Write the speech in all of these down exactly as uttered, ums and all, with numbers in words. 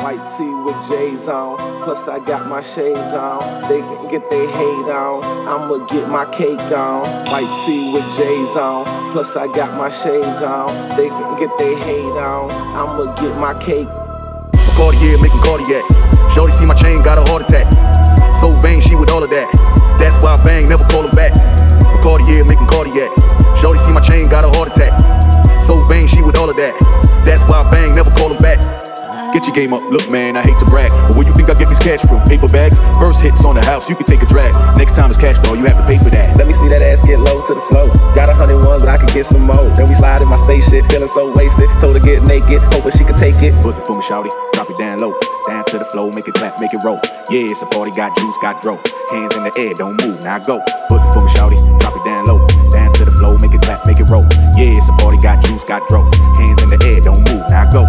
White tee with J's on, plus I got my shades on. They can get their hate on, I'ma get my cake on. White tee with J's on, plus I got my shades on. They can get their hate on, I'ma get my cake. Cartier making cardiac. Shorty see my chain, got a heart attack. So vain, she with all of that. That's why I bang, never call him back. Cartier making cardiac. Shorty see my chain, got a heart attack. So vain, she with all of that. That's why I bang, never call him back. Get your game up, look man, I hate to brag, but where you think I get these cash from? Paper bags, first hits on the house, you can take a drag. Next time it's cash though, you have to pay for that. Let me see that ass get low to the floor. Got a hundred ones, but I could get some more. Then we slide in my spaceship, feeling so wasted. Told her get naked, hoping she could take it. Buzz it for me, shawty, drop it down low. Down to the floor, make it clap, make it roll. Yeah, it's a party, got juice, got dro. Hands in the air, don't move, now go. Buzz it for me, shawty, drop it down low. Down to the floor, make it clap, make it roll. Yeah, it's a party, got juice, got dro. Hands in the air, don't move, now go.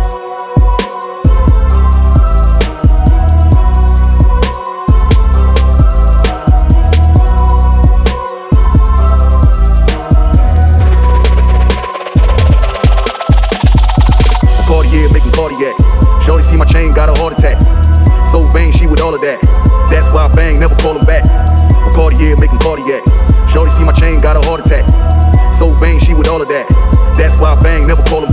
Cartier making cardiac. Shorty see my chain, got a heart attack. So vain, she with all of that. That's why I bang, never call him back. Cartier making cardiac. Shorty see my chain, got a heart attack. So vain, she with all of that. That's why I bang, never call him back.